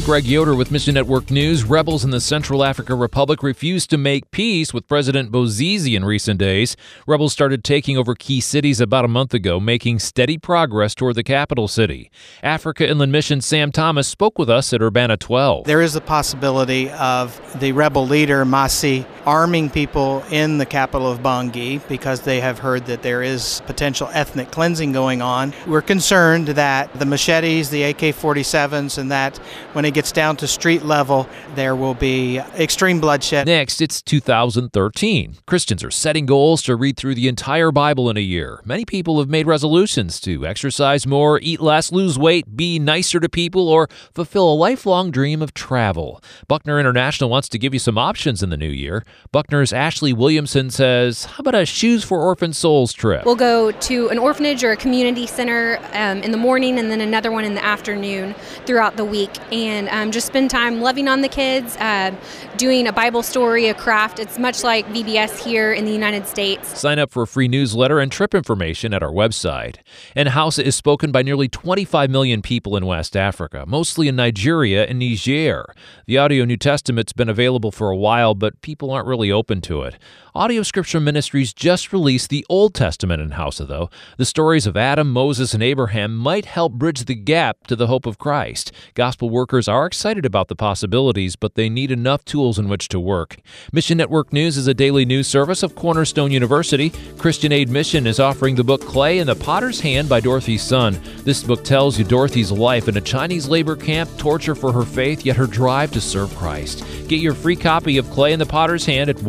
Greg Yoder with Mission Network News. Rebels in the Central African Republic refused to make peace with President Bouzizi in recent days. Rebels started taking over key cities about a month ago, making steady progress toward the capital city. Africa Inland Mission's Sam Thomas spoke with us at Urbana 12. There is a possibility of the rebel leader, Masi, arming people in the capital of Bangui because they have heard that there is potential ethnic cleansing going on. We're concerned that the machetes, the AK-47s, and that when it gets down to street level, there will be extreme bloodshed. Next, it's 2013. Christians are setting goals to read through the entire Bible in a year. Many people have made resolutions to exercise more, eat less, lose weight, be nicer to people, or fulfill a lifelong dream of travel. Buckner International wants to give you some options in the new year. Buckner's Ashley Williamson says, how about a Shoes for Orphan Souls trip? We'll go to an orphanage or a community center in the morning and then another one in the afternoon throughout the week, and just spend time loving on the kids, doing a Bible story, a craft. It's much like VBS here in the United States. Sign up for a free newsletter and trip information at our website. And Hausa is spoken by nearly 25 million people in West Africa, mostly in Nigeria and Niger. The Audio New Testament's been available for a while, but people aren't really open to it. Audio Scripture Ministries just released the Old Testament in Hausa, though. The stories of Adam, Moses, and Abraham might help bridge the gap to the hope of Christ. Gospel workers are excited about the possibilities, but they need enough tools in which to work. Mission Network News is a daily news service of Cornerstone University. Christian Aid Mission is offering the book Clay in the Potter's Hand by Dorothy Sun. This book tells you Dorothy's life in a Chinese labor camp, torture for her faith, yet her drive to serve Christ. Get your free copy of Clay in the Potter's Hand at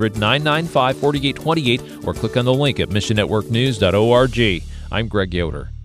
1-800-995-4828 or click on the link at missionnetworknews.org. I'm Greg Yoder.